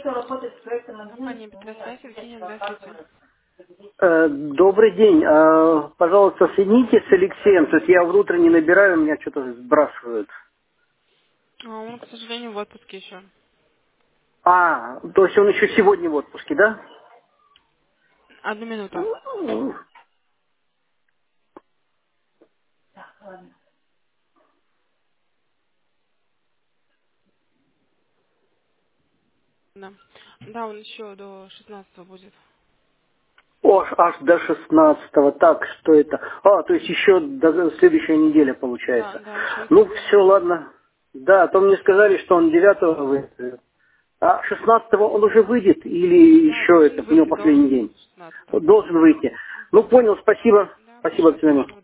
Компания Петросвязь, Евгения, здравствуйте. Добрый день. Пожалуйста, соедините с Алексеем. То есть я в не набираю, меня что-то сбрасывают. Он, к сожалению, в отпуске еще. То есть он еще сегодня в отпуске, да? Одну минуту. Да. Да, он еще до 16 будет. Аж до 16-го. Так, что это? То есть еще до следующей недели Да, получается. да, еще Ну, осталось все, немного. ладно. Да, то мне сказали, что он 9-го выйдет. А 16-го он уже выйдет или Да, еще это, должен у него выйти, последний должен день? 16. Вот должен выйти. Ну, понял, спасибо. Да, Спасибо, до прошу, свидания. хорошего